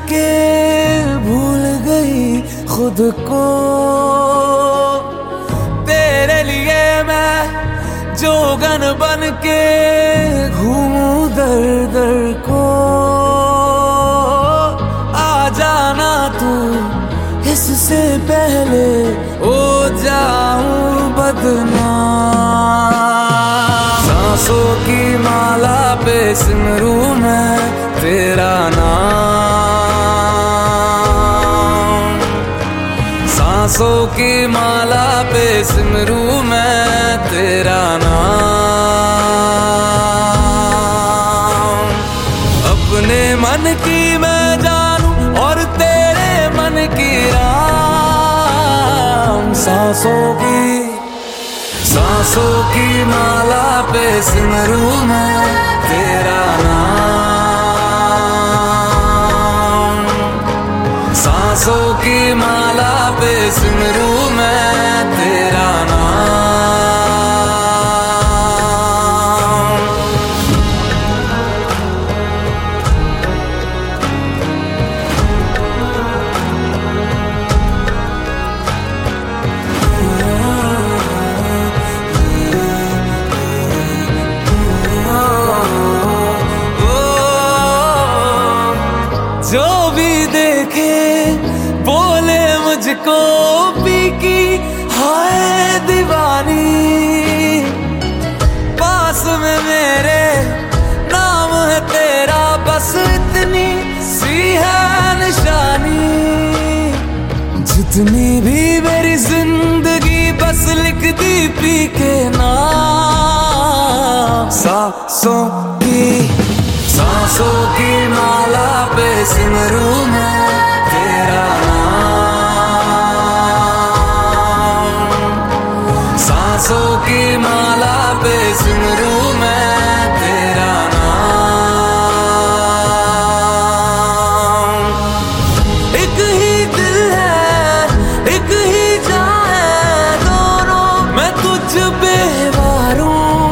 के भूल गई खुद को। तेरे लिए मैं जोगन बन के घूमूं दर दर को। आ जाना तू इससे पहले हो जाऊं बदनाम। सांसों की माला पे सिमरूं मैं तेरा नाम। सांसों की माला पे सिमरूं मैं तेरा नाम। अपने मन की मैं जानूं और तेरे मन की राम। सांसों की माला पे सिमरूं मैं तेरा नाम। सांसों की माला पे सिमरूं मैं तेरा नाम। जो भी देखे बोले मुझको पी की हाय दीवानी। पास में मेरे नाम है तेरा, बस इतनी सी है निशानी। जितनी भी मेरी जिंदगी बस लिख दी पी के नाम। सांसों की माला पे सिमरूं मैं तेरा नाम। सांसों की माला पे सिमरूं मैं तेरा नाम। एक ही दिल है एक ही जान है दोनों, मैं तुझ पे वारूं।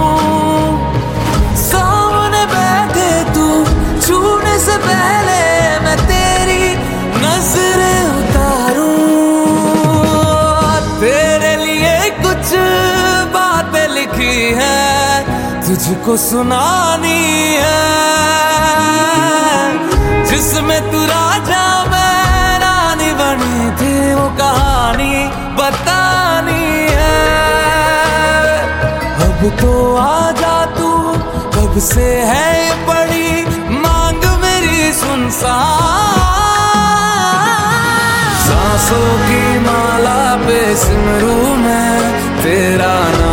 से पहले मैं तेरी नजरें उतारूं। तेरे लिए कुछ बातें लिखी है तुझको सुनानी है, जिसमें तू राजा मैं रानी बनी थी वो कहानी बतानी है। अब तो आजा तू, कब से है ये पड़ी मांग सुनसान। सांसों की माला पे सिमरूं मैं तेरा नाम।